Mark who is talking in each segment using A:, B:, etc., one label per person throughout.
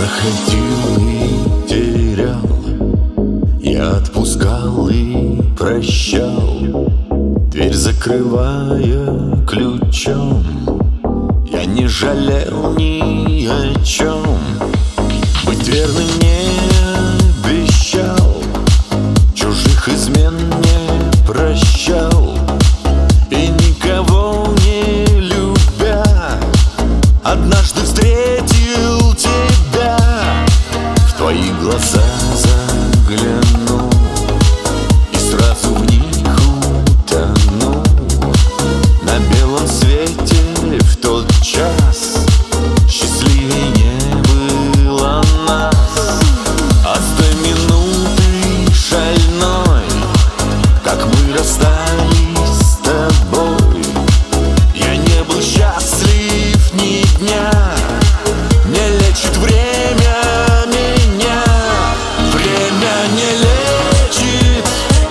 A: находил и терял, я отпускал и прощал, дверь закрывая ключом. Я не жалел ни о чем, быть верным не обещал, чужих измен не прощал. И никого не любя, однажды встретил тебя, в твои глаза заглянул и сразу в них утонул. На белом свете в тот час счастливее не было нас. А с той минуты шальной, как мы расстались с тобой, я не был счастлив ни дня. Не лечит время меня, время не лечит,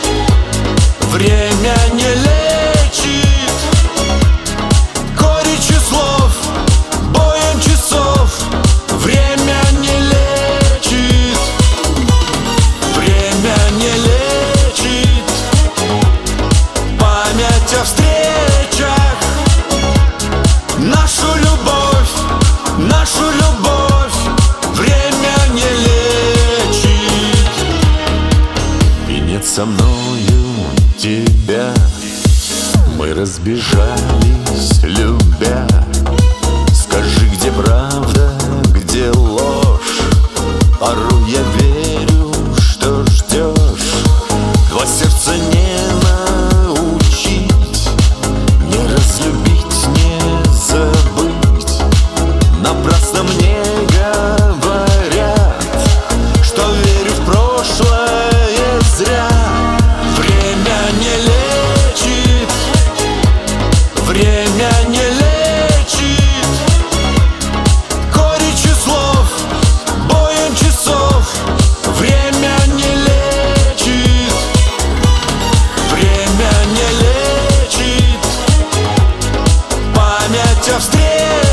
A: время не лечит. Горечью слов, боем часов, время не лечит, время не лечит. Память о встречах, нашу любовь, нашу любовь, время не лечит. И нет со мною тебя, мы разбежались, любя. Скажи, где правда, где ложь? Порой я верю, что ждешь. Два сердца не научить, не разлюбить, не забыть. Напрасно мне говорят, что верю в прошлое зря. Время не лечит, время не лечит. Горечью слов, боем часов, время не лечит, время не лечит. Память о встрече,